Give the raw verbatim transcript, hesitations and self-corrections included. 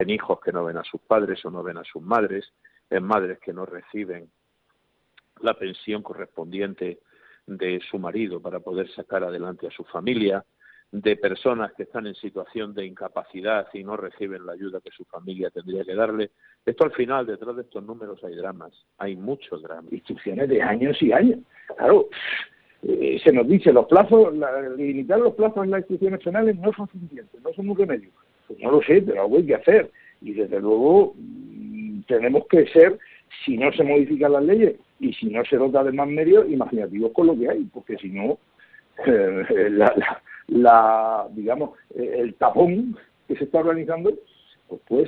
en hijos que no ven a sus padres o no ven a sus madres, en madres que no reciben la pensión correspondiente de su marido para poder sacar adelante a su familia, de personas que están en situación de incapacidad y no reciben la ayuda que su familia tendría que darle. Esto al final, detrás de estos números hay dramas, hay muchos dramas. Instrucciones de años y años. Claro, eh, se nos dice, los plazos, la, limitar los plazos en las instituciones penales no son suficientes, no son un remedio. Pues no lo sé, pero algo hay que hacer. Y desde luego mmm, tenemos que ser, si no se modifican las leyes y si no se dota de más medios, imaginativos con lo que hay, porque si no, eh, la, la, la, digamos, el tapón que se está organizando, pues puede